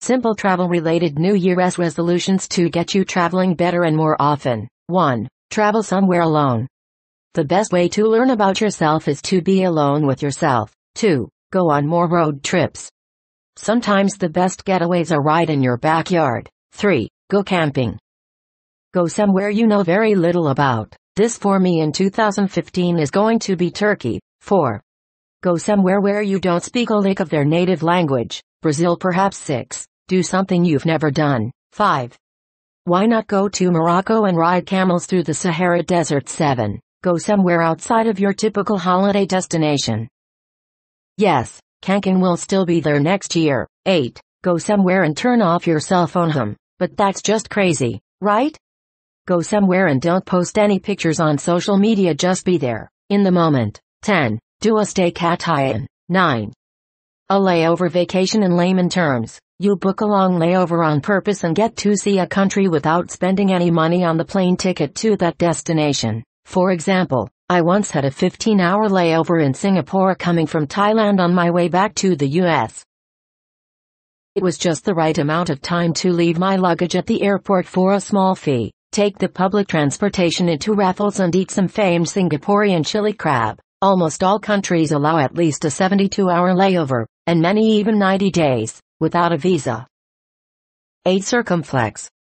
Simple travel-related New Year's resolutions to get you traveling better and more often. 1. Travel somewhere alone. The best way to learn about yourself is to be alone with yourself. 2. Go on more road trips. Sometimes the best getaways are right in your backyard. 3. Go camping. Go somewhere you know very little about. This for me in 2015 is going to be Turkey. 4. Go somewhere where you don't speak a lick of their native language. Brazil perhaps. 6. Do something you've never done. 5. Why not go to Morocco and ride camels through the Sahara Desert? 7. Go somewhere outside of your typical holiday destination. Yes, Cancun will still be there next year. 8. Go somewhere and turn off your cell phone. But that's just crazy, right? Go somewhere and don't post any pictures on social media, just be there, in the moment. 10. Do a staycation. 9. A layover vacation. In layman terms, you book a long layover on purpose and get to see a country without spending any money on the plane ticket to that destination. For example, I once had a 15-hour layover in Singapore coming from Thailand on my way back to the US. It was just the right amount of time to leave my luggage at the airport for a small fee, take the public transportation into Raffles and eat some famed Singaporean chili crab. Almost all countries allow at least a 72-hour layover, and many even 90 days, without a visa. 8. Circumflex.